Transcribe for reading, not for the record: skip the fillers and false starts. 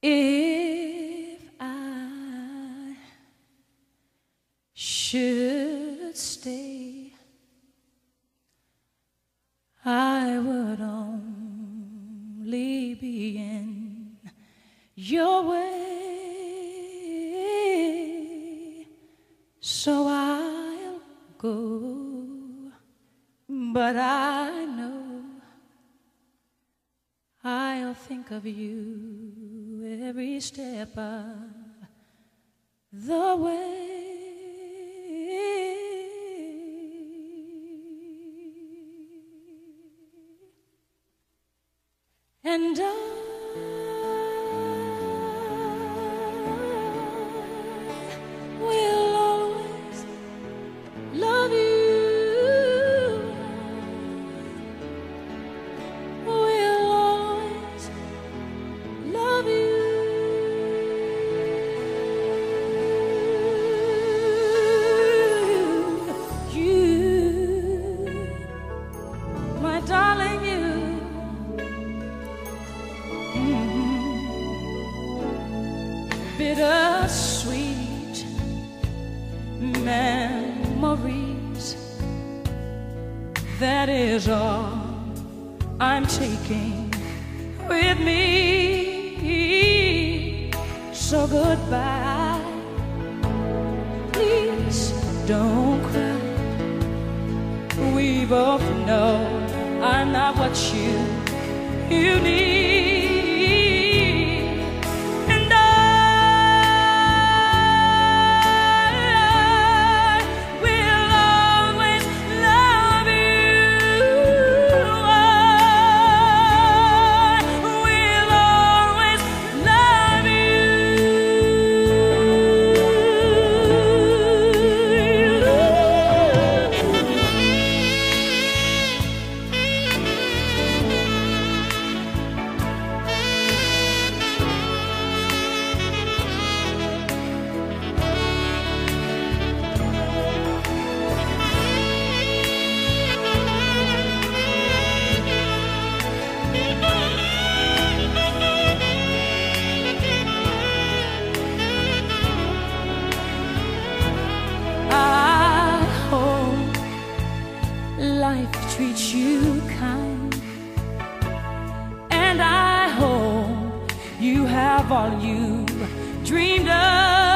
If I should stay, I would only be in your way, so I'll go, but I know I'll think of you every step of the way. And I will always love you. Will always love you. You, my darling, you. Bittersweet memories, that is all I'm taking with me. So goodbye, please don't cry. We both know I'm not what you need. Life treats you kind, and I hope you have all you dreamed of.